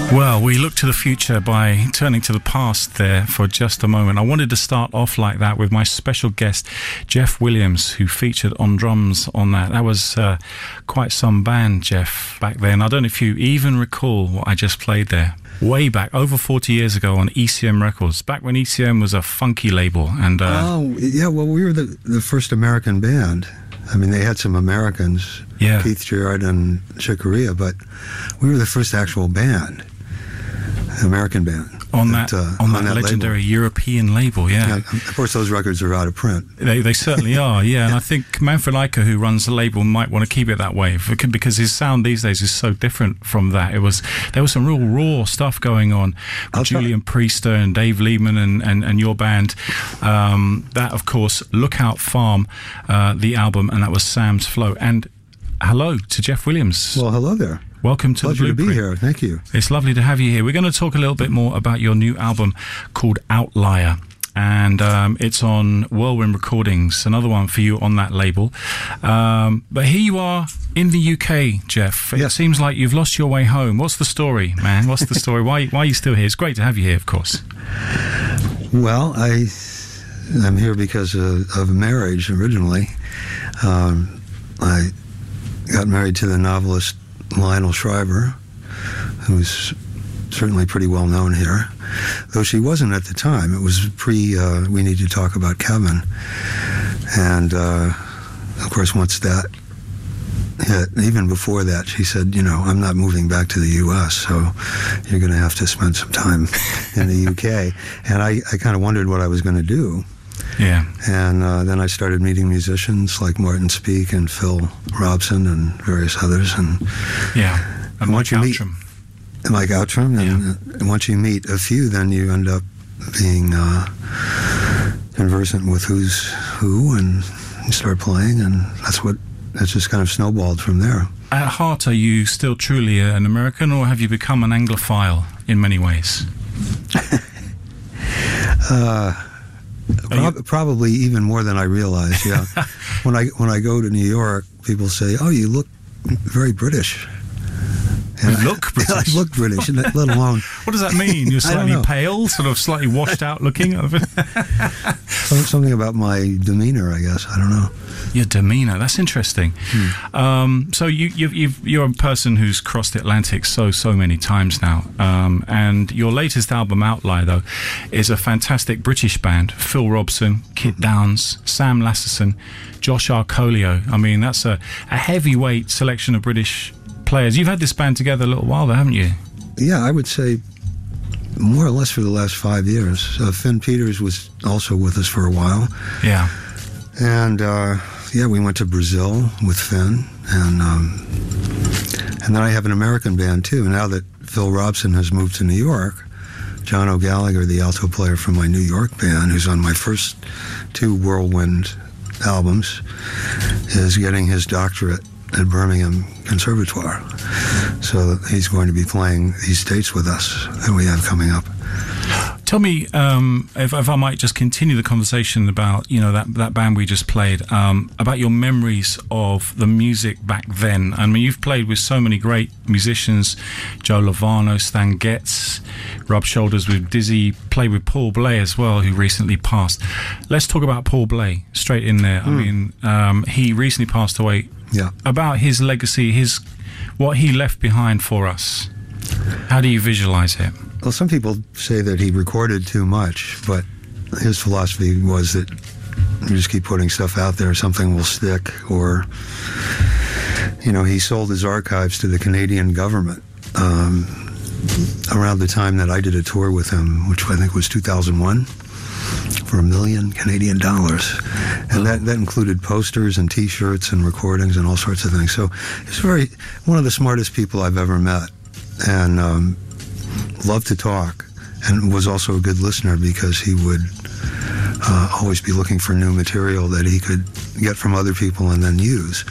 Well, we look to the future by turning to the past there for just a moment. I wanted to start off like that with my special guest, Jeff Williams, who featured on drums on that. That was quite some band, Jeff, back then. I don't know if you even recall what I just played there. Way back, over 40 years ago on ECM Records, back when ECM was a funky label. And we were the first American band. I mean, they had some Americans, Keith Jarrett and Chick Corea, but we were the first actual band, American band. On that legendary label. European label, yeah. Of course, those records are out of print. They certainly are, yeah. And I think Manfred Eicher, who runs the label, might want to keep it that way because his sound these days is so different from that. There was some real raw stuff going on with Julian Priester and Dave Lehman and your band. That, of course, Lookout Farm, the album, and that was Sam's Flow. And hello to Jeff Williams. Well, hello there. Welcome to Pleasure the Blueprint. to be here. Thank you. It's lovely to have you here. We're going to talk a little bit more about your new album called Outlier. And it's on Whirlwind Recordings, another one for you on that label. But here you are in the UK, Jeff. It seems like you've lost your way home. What's the story, man? What's the story? Why are you still here? It's great to have you here, of course. Well, I'm here because of marriage originally. I got married to the novelist Lionel Shriver, who's certainly pretty well known here, though she wasn't at the time. It was We Need to Talk About Kevin. And, of course, once that hit, even before that, she said, I'm not moving back to the U.S., so you're going to have to spend some time in the U.K. And I kind of wondered what I was going to do. Yeah. And then I started meeting musicians like Martin Speake and Phil Robson and various others. And Mike Outram. Mike Outram. And once you meet a few, then you end up being conversant with who's who, and you start playing, and that's just kind of snowballed from there. At heart, are you still truly an American, or have you become an Anglophile in many ways? Probably even more than I realize. Yeah, when I go to New York, people say, "Oh, you look very British." And I look British. I look British, let alone. What does that mean? You're slightly pale, sort of slightly washed out looking. Something about my demeanor, I guess. I don't know. Your demeanor. That's interesting. So you're a person who's crossed the Atlantic so many times now. And your latest album, Outlier, though, is a fantastic British band. Phil Robson, Kit Downs, Sam Lasserson, Josh Arcolio. I mean, that's a heavyweight selection of British players. You've had this band together a little while, though, haven't you? Yeah, I would say more or less for the last 5 years. Finn Peters was also with us for a while. Yeah. And we went to Brazil with Finn, and then I have an American band too. Now that Phil Robson has moved to New York, John O'Gallagher, the alto player from my New York band, who's on my first 2 Whirlwind albums, is getting his doctorate at Birmingham Conservatoire. So he's going to be playing these dates with us that we have coming up. Tell me, if I might just continue the conversation about, that band we just played, about your memories of the music back then. I mean, you've played with so many great musicians, Joe Lovano, Stan Getz, rubbed shoulders with Dizzy, played with Paul Bley as well, who recently passed. Let's talk about Paul Bley, straight in there. I mean, he recently passed away. Yeah. About his legacy, what he left behind for us. How do you visualize it? Well, some people say that he recorded too much, but his philosophy was that you just keep putting stuff out there, something will stick, or, he sold his archives to the Canadian government around the time that I did a tour with him, which I think was 2001, for $1 million Canadian dollars. And that included posters and T-shirts and recordings and all sorts of things. So he's one of the smartest people I've ever met, and loved to talk, and was also a good listener because he would always be looking for new material that he could get from other people and then use.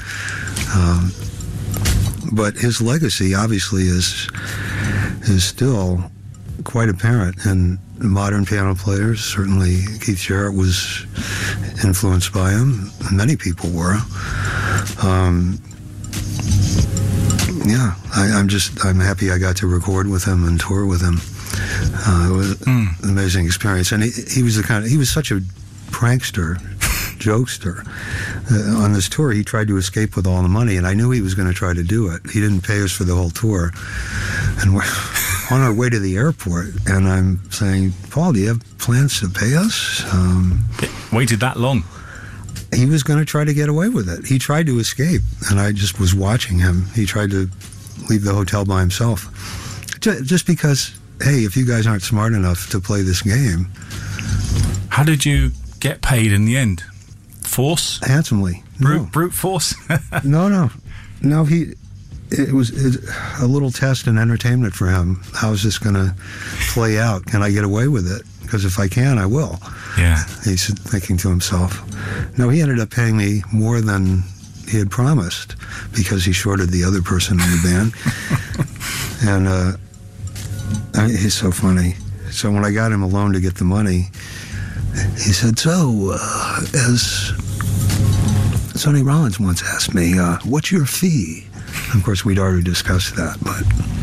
But his legacy obviously is still quite apparent in modern piano players. Certainly Keith Jarrett was influenced by him. Many people were. yeah, I'm happy I got to record with him and tour with him. It was an amazing experience, and he was he was such a prankster, jokester. On this tour, he tried to escape with all the money, and I knew he was going to try to do it. He didn't pay us for the whole tour, and we're on our way to the airport, and I'm saying, Paul, do you have plans to pay us? It waited that long? He was going to try to get away with it. He tried to escape, and I just was watching him. He tried to leave the hotel by himself. Just because, hey, if you guys aren't smart enough to play this game. How did you get paid in the end? Force? Handsomely. Brute force? No. It was a little test and entertainment for him. How is this going to play out? Can I get away with it? Because if I can, I will. Yeah. He's thinking to himself. No, he ended up paying me more than he had promised because he shorted the other person in the band. And he's so funny. So when I got him alone to get the money, he said, so, as Sonny Rollins once asked me, what's your fee? Of course, we'd already discussed that, but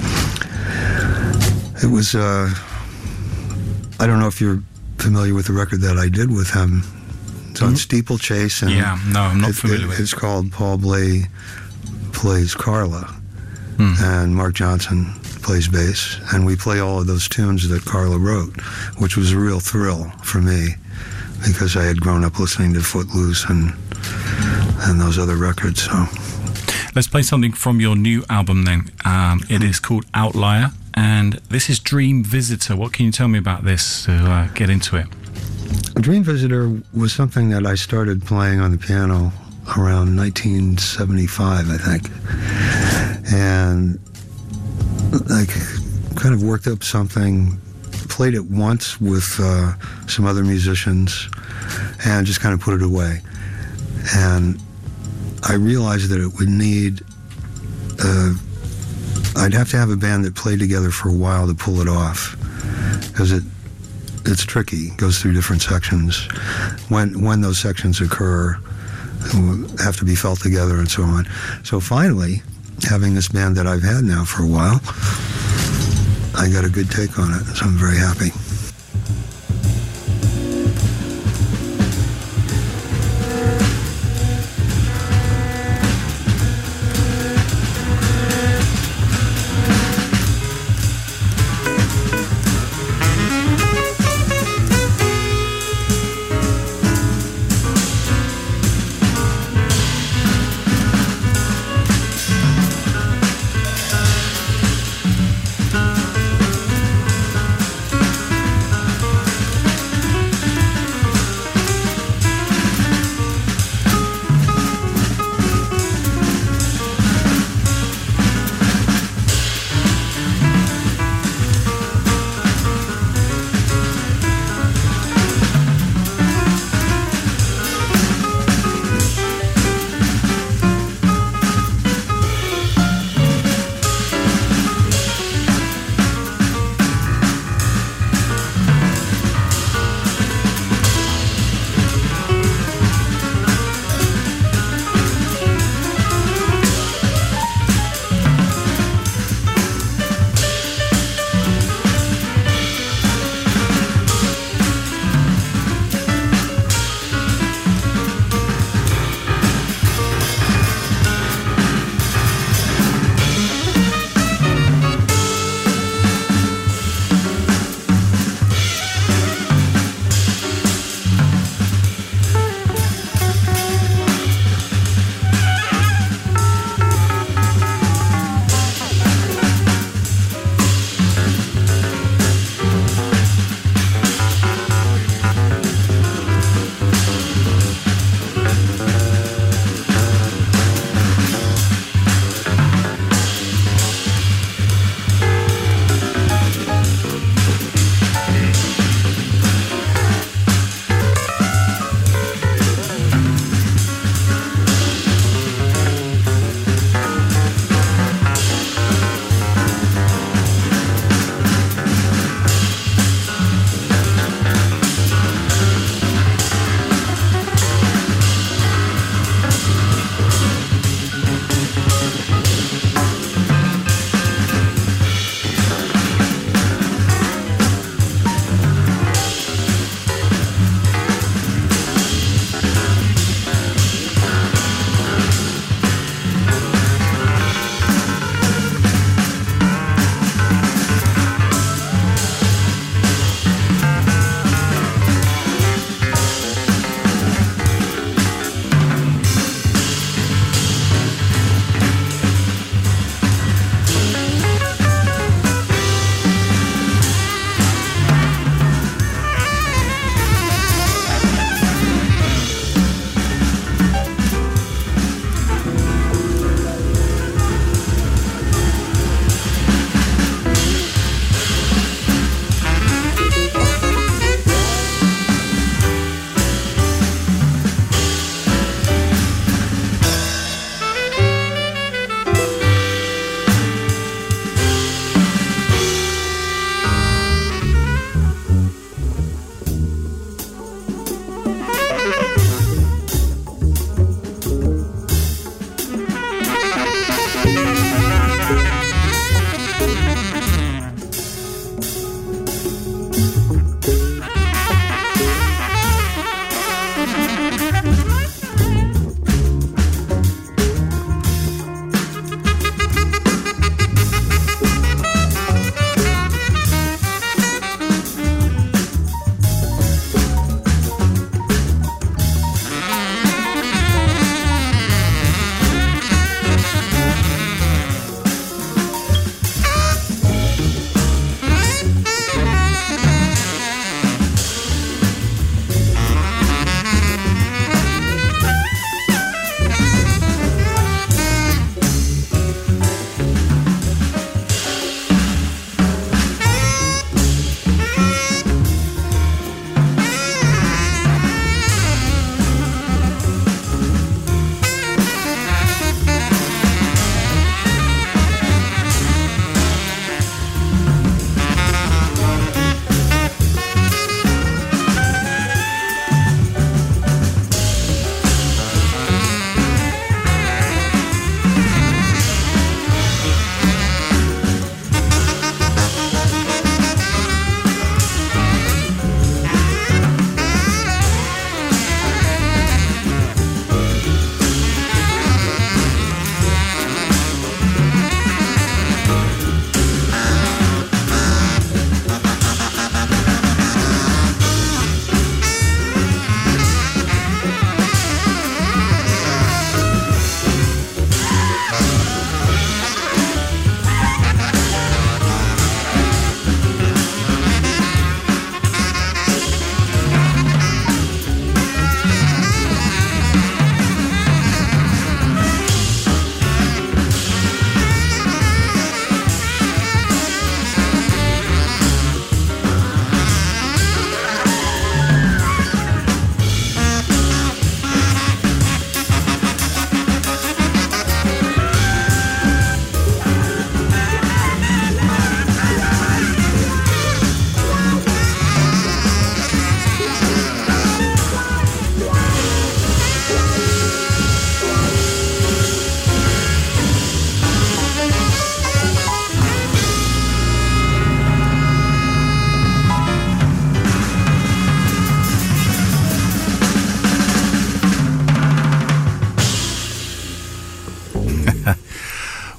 it was, I don't know if you're familiar with the record that I did with him. It's on Steeplechase. And yeah, no, I'm not familiar with it. It's called Paul Bley Plays Carla, and Mark Johnson plays bass, and we play all of those tunes that Carla wrote, which was a real thrill for me because I had grown up listening to Footloose and those other records. So let's play something from your new album then. It is called Outlier, and this is Dream Visitor. What can you tell me about this to get into it? Dream Visitor was something that I started playing on the piano around 1975, I think. And I kind of worked up something, played it once with some other musicians, and just kind of put it away. And I realized that it would need, I'd have to have a band that played together for a while to pull it off, because it's tricky, it goes through different sections. When those sections occur, have to be felt together and so on. So finally, having this band that I've had now for a while, I got a good take on it, so I'm very happy.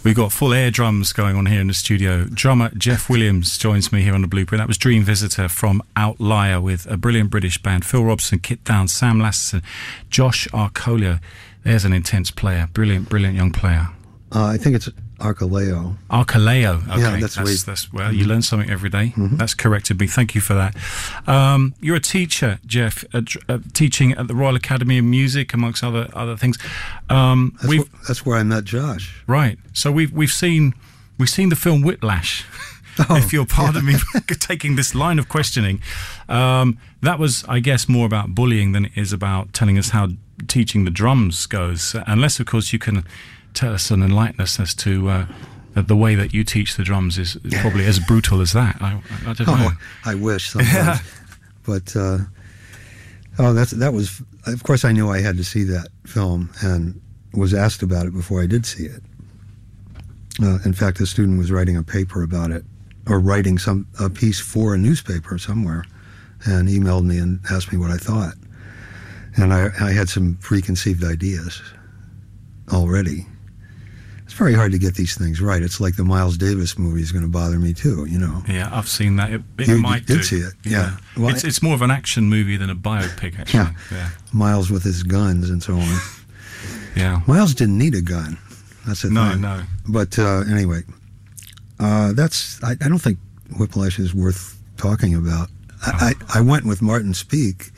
We've got full air drums going on here in the studio. Drummer Jeff Williams joins me here on the Blueprint. That was Dream Visitor from Outlier with a brilliant British band. Phil Robson, Kit Downs, Sam Lasseson, Josh Arcolio. There's an intense player. Brilliant, brilliant young player. I think it's Arcoleo. Arcoleo. Okay, Yeah, that's well, you learn something every day. That's corrected me. Thank you for that. You're a teacher, Jeff, teaching at the Royal Academy of Music, amongst other things. That's where I met Josh. Right. So we've seen the film Whiplash. If you'll pardon me for taking this line of questioning, that was, I guess, more about bullying than it is about telling us how teaching the drums goes. Unless, of course, you can tell us and enlighten us as to the way that you teach the drums is probably as brutal as that. I don't know. I wish sometimes. But that was. Of course, I knew I had to see that film and was asked about it before I did see it. In fact, a student was writing a paper about it, or writing a piece for a newspaper somewhere, and emailed me and asked me what I thought. And I had some preconceived ideas already. It's very hard to get these things right. It's like the Miles Davis movie is going to bother me too, you know. Yeah, I've seen that. It You might did do. see it, yeah. Well, it's more of an action movie than a biopic, actually. Yeah. Miles with his guns and so on. Yeah. Miles didn't need a gun. That's the thing. No. But anyway, I don't think Whiplash is worth talking about. I went with Martin Speake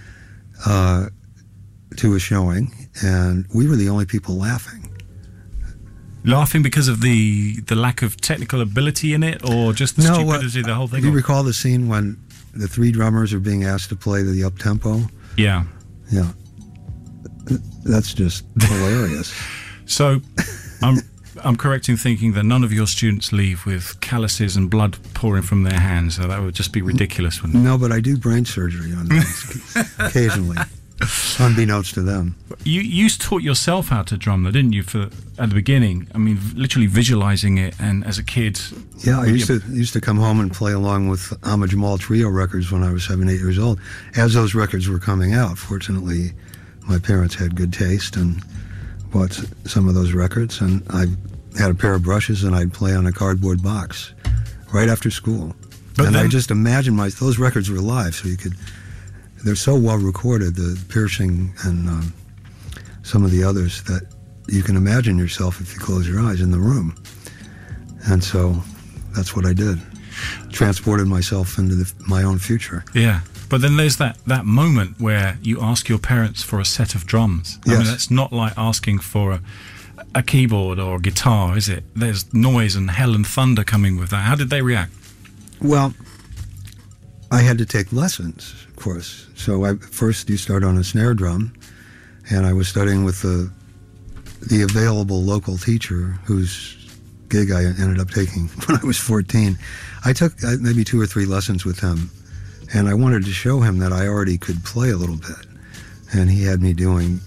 to a showing, and we were the only people laughing. Laughing because of the lack of technical ability in it, or just the stupidity of the whole thing? Do you recall the scene when the three drummers are being asked to play the up-tempo? Yeah. Yeah. That's just hilarious. So, I'm correct in thinking that none of your students leave with calluses and blood pouring from their hands. So that would just be ridiculous, wouldn't it? No, but I do brain surgery on things occasionally, unbeknownst to them. You taught yourself how to drum, though, didn't you? At the beginning, I mean, literally visualizing it, and as a kid. Yeah, I used to come home and play along with Ahmad Jamal Trio records when I was 7, 8 years old. As those records were coming out, fortunately, my parents had good taste and bought some of those records, and I had a pair of brushes, and I'd play on a cardboard box right after school. I just imagined those records were live, so they're so well recorded, the Piercing and some of the others, that you can imagine yourself, if you close your eyes, in the room. And so that's what I did. Transported myself into my own future. Yeah. But then there's that moment where you ask your parents for a set of drums. I Yes. mean, that's not like asking for a keyboard or a guitar, is it? There's noise and hell and thunder coming with that. How did they react? Well, I had to take lessons, of course. So first you start on a snare drum, and I was studying with the available local teacher whose gig I ended up taking when I was 14. I took maybe 2 or 3 lessons with him, and I wanted to show him that I already could play a little bit. And he had me doing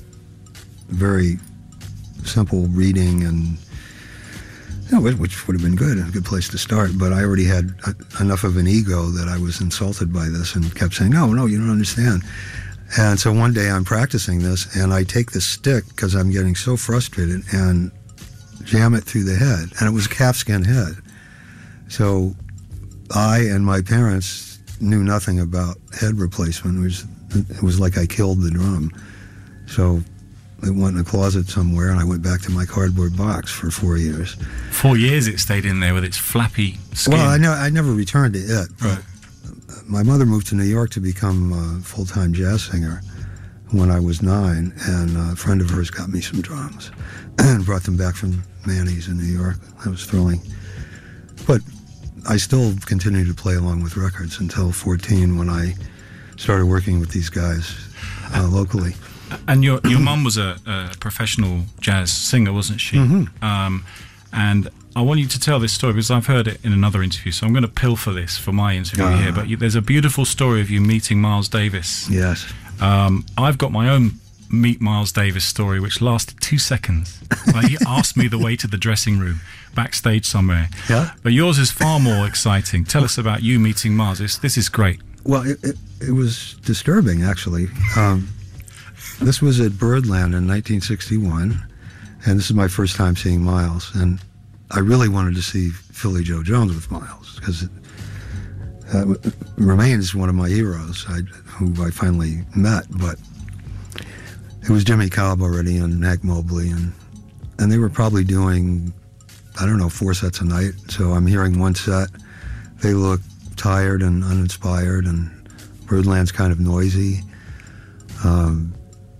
very simple reading, and which would have been good, a good place to start. But I already had enough of an ego that I was insulted by this and kept saying, no, you don't understand. And so one day I'm practicing this, and I take the stick, because I'm getting so frustrated, and jam it through the head. And it was a calfskin head. So I and my parents knew nothing about head replacement. It was like I killed the drum. So it went in a closet somewhere, and I went back to my cardboard box for 4 years. 4 years it stayed in there with its flappy skin. Well, I never returned to it. Right. My mother moved to New York to become a full-time jazz singer when I was 9, and a friend of hers got me some drums and brought them back from Manny's in New York. That was thrilling. But I still continued to play along with records until 14, when I started working with these guys locally. And your mum was a professional jazz singer, wasn't she? Mm-hmm. And I want you to tell this story because I've heard it in another interview, so I'm going to pilfer this for my interview here. But there's a beautiful story of you meeting Miles Davis. Yes. I've got my own Meet Miles Davis story, which lasted 2 seconds. He asked me the way to the dressing room, backstage somewhere. Yeah. But yours is far more exciting. Tell us about you meeting Miles. This is great. Well, it was disturbing, actually. This was at Birdland in 1961, And this is my first time seeing Miles. And I really wanted to see Philly Joe Jones with Miles, because it remains one of my heroes, who I finally met. But it was Jimmy Cobb already and Hank Mobley, and they were probably doing, I don't know, 4 sets a night. So I'm hearing one set. They look tired and uninspired, and Birdland's kind of noisy. And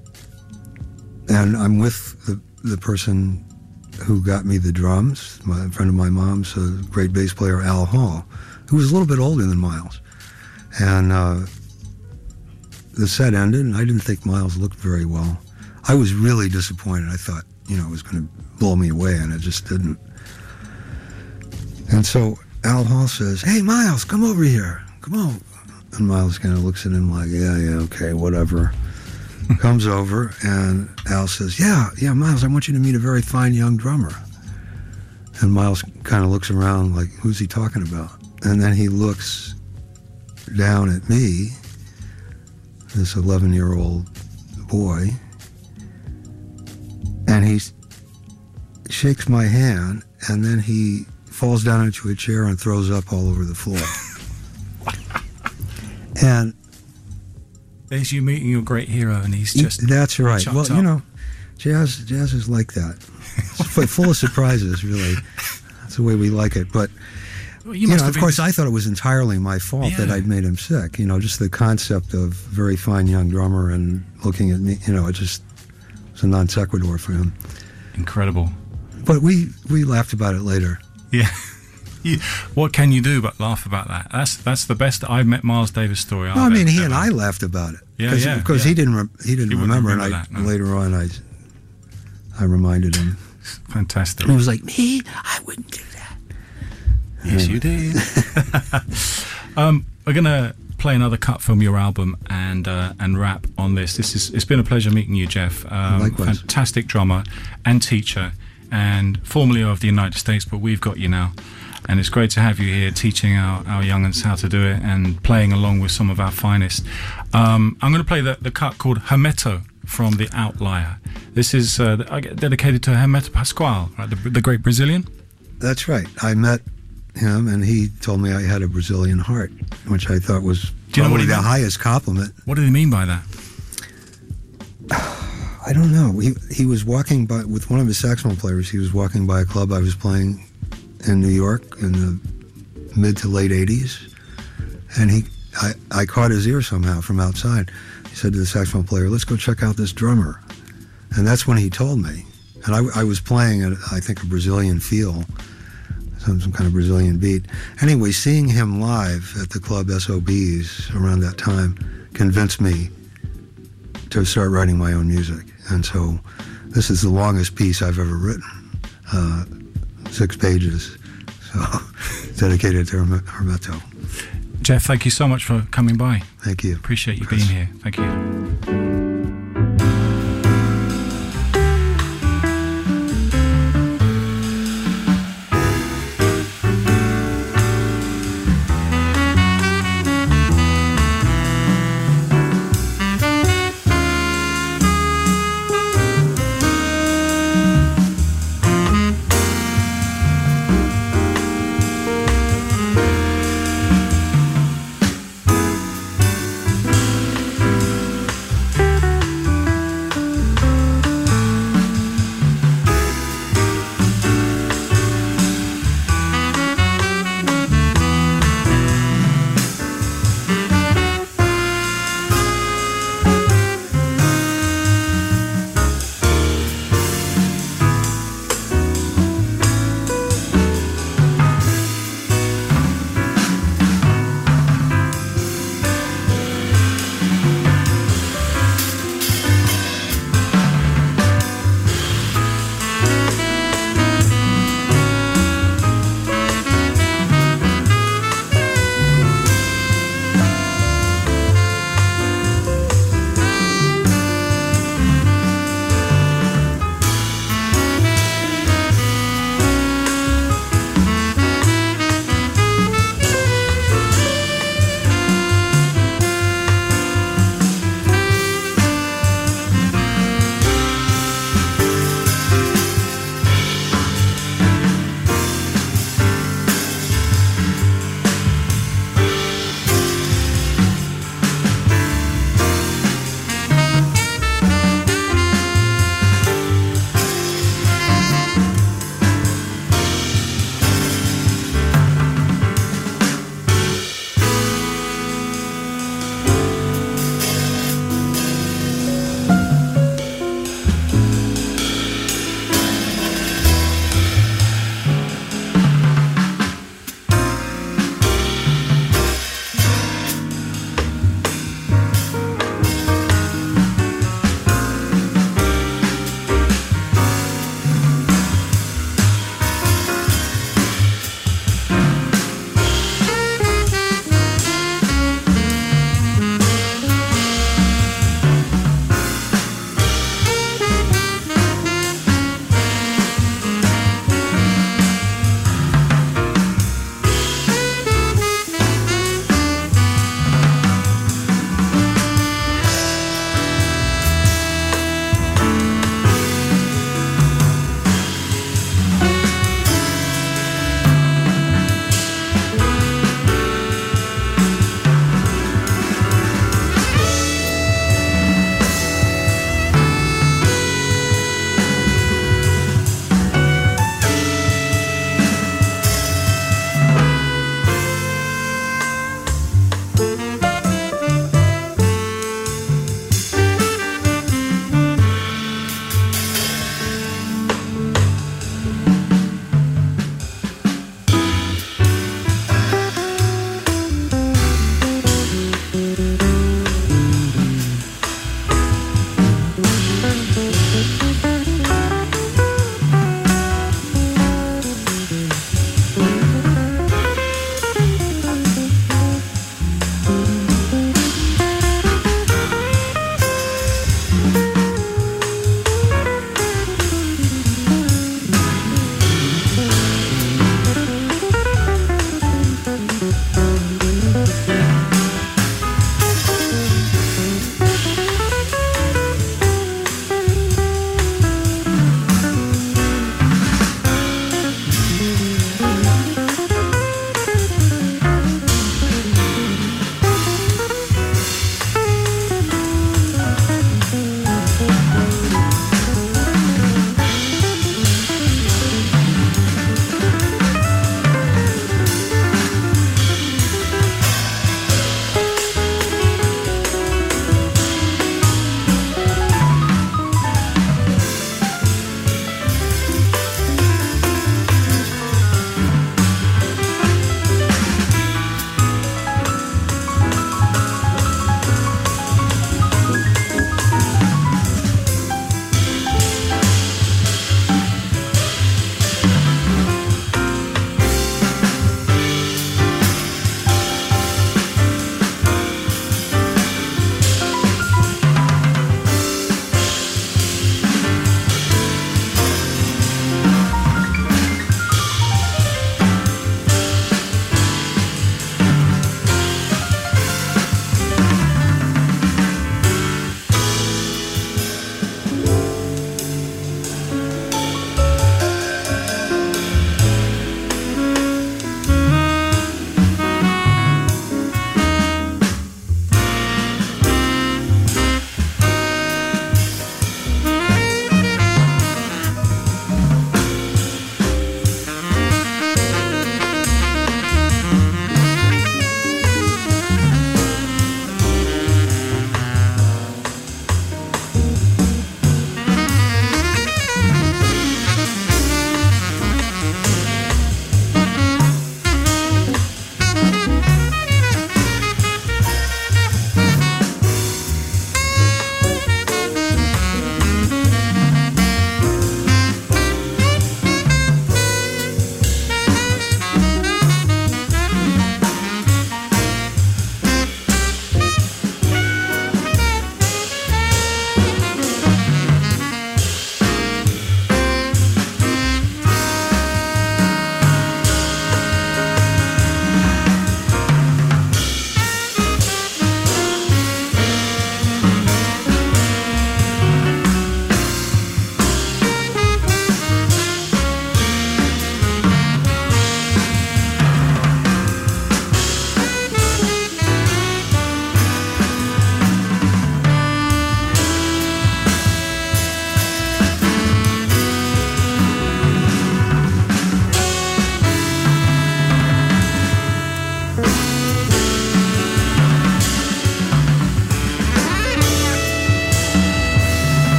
I'm with the person who got me the drums, a friend of my mom's, a great bass player, Al Hall, who was a little bit older than Miles. And the set ended, and I didn't think Miles looked very well. I was really disappointed. I thought, it was going to blow me away, and it just didn't. And so Al Hall says, "Hey, Miles, come over here. Come on." And Miles kind of looks at him like, yeah, okay, whatever. Comes over, and Al says, yeah, Miles, I want you to meet a very fine young drummer. And Miles kind of looks around like, who's he talking about? And then he looks down at me, this 11-year-old boy, and he shakes my hand, and then he falls down into a chair and throws up all over the floor. And there's you meeting your great hero, and he's just... That's right. Well, up. Jazz is like that. It's full of surprises, really. That's the way we like it. But, of course, I thought it was entirely my fault that I'd made him sick. Just the concept of very fine young drummer and looking at me, it just was a non sequitur for him. Incredible. But we laughed about it later. Yeah. What can you do but laugh about that? That's the best I've met Miles Davis story. No, he and I laughed about it. Because he didn't remember, and later on I reminded him. Fantastic. And he was like, me? I wouldn't do that. Yes, you did. We're gonna play another cut from your album and wrap on this. It's been a pleasure meeting you, Jeff. Likewise. Fantastic drummer and teacher, and formerly of the United States, but we've got you now. And it's great to have you here teaching our young'uns how to do it and playing along with some of our finest. I'm going to play the cut called Hermeto from The Outlier. This is dedicated to Hermeto Pascoal, right, the great Brazilian. That's right. I met him, and he told me I had a Brazilian heart, which I thought was probably the highest compliment. What did he mean by that? I don't know. He was walking by with one of his saxophone players. He was walking by a club I was playing in New York in the mid to late 80s, and I caught his ear somehow from outside. He said to the saxophone player, "Let's go check out this drummer." And that's when he told me. And I was playing I think a Brazilian feel, some kind of Brazilian beat. Anyway, seeing him live at the club SOBs around that time convinced me to start writing my own music. And so this is the longest piece I've ever written. 6 pages, so dedicated to Hermeto. Jeff, thank you so much for coming by. Thank you. Appreciate you being here. Thank you.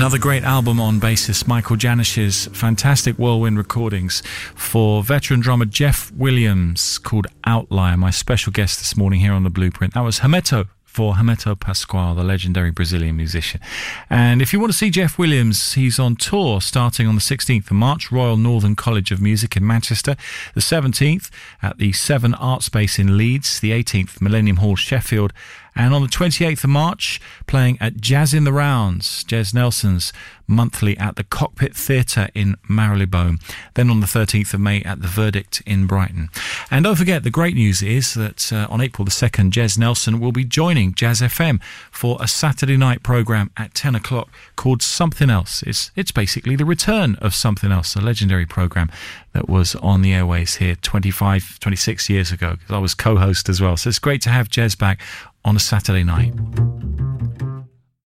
Another great album on bassist Michael Janish's fantastic Whirlwind recordings for veteran drummer Jeff Williams, called Outlier, my special guest this morning here on The Blueprint. That was Hermeto, for Hermeto Pascoal, the legendary Brazilian musician. And if you want to see Jeff Williams, he's on tour starting on the 16th of March, Royal Northern College of Music in Manchester, the 17th at the Seven Art Space in Leeds, the 18th Millennium Hall, Sheffield, and on the 28th of March, playing at Jazz in the Rounds, Jez Nelson's monthly at the Cockpit Theatre in Marylebone. Then on the 13th of May at the Verdict in Brighton. And don't forget, the great news is that on April the 2nd, Jez Nelson will be joining Jazz FM for a Saturday night programme at 10 o'clock called Something Else. It's basically the return of Something Else, a legendary programme that was on the airways here 26 years ago. I was co-host as well. So it's great to have Jez back on a Saturday night.